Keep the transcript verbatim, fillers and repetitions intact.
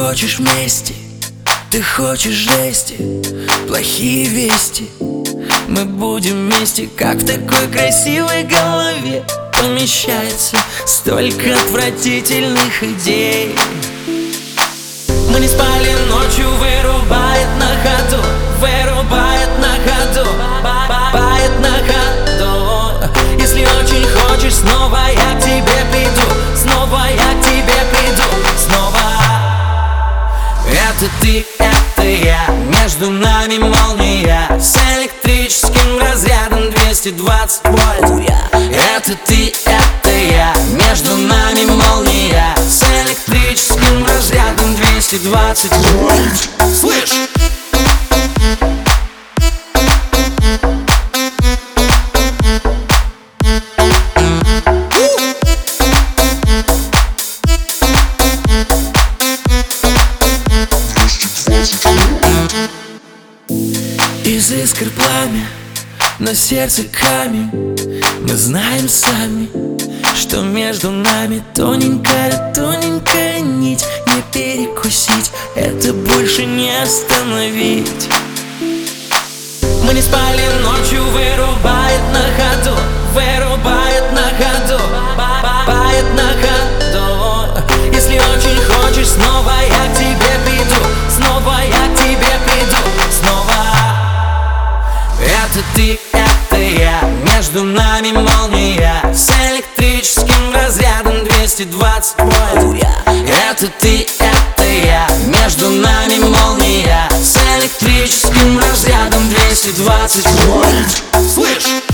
хочешь вместе, ты хочешь жести, плохие вести. Мы будем вместе, как в такой красивой голове помещается столько отвратительных идей. Мы не спали ночью, вырубает на ходу, вырубает на ходу, бает на ходу. Если очень хочешь, снова я к тебе приду, снова я к тебе приду, снова. Это ты, это я, между нами молния с электрическим разрядом двести двадцать вольт. Это ты, это я, между нами молния с электрическим разрядом двести двадцать вольт. Слышь! Из искр пламя, но сердце камень. Мы знаем сами, что между нами тоненькая, тоненькая нить. Не перекусить, это больше не остановить. Мы не спали ночью, вырубает на ходу, вырубает на ходу, бает на ходу. Если очень хочешь, снова я к тебе приду, снова я к тебе приду, снова. Это ты, это я, между нами молния с электрическим разрядом двести двадцать вольт. Это ты, это я, между нами молния с электрическим разрядом двести двадцать вольт. Слышь!